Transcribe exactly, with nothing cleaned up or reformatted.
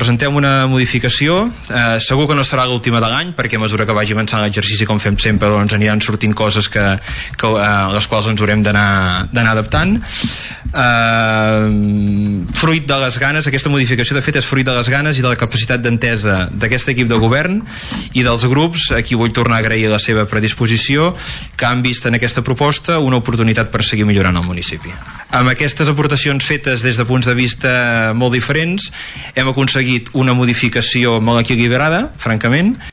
presentem una modificació, eh, segur que no serà l'última de l'any, perquè a mesura que vagi avançant l'exercici, com fem sempre, doncs aniran sortint coses que, que, eh, les quals ens haurem d'anar d'anar adaptant. Eh, fruit de les ganes, aquesta modificació de fet és fruit de les ganes i de la capacitat d'entesa d'aquest equip de govern i dels grups, a qui vull tornar a agrair la seva predisposició, que han vist en aquesta proposta una oportunitat per seguir millorant el municipi. Amb aquestes aportacions fetes des de punts de vista molt diferents hem aconseguit una modificació molt equilibrada, francament,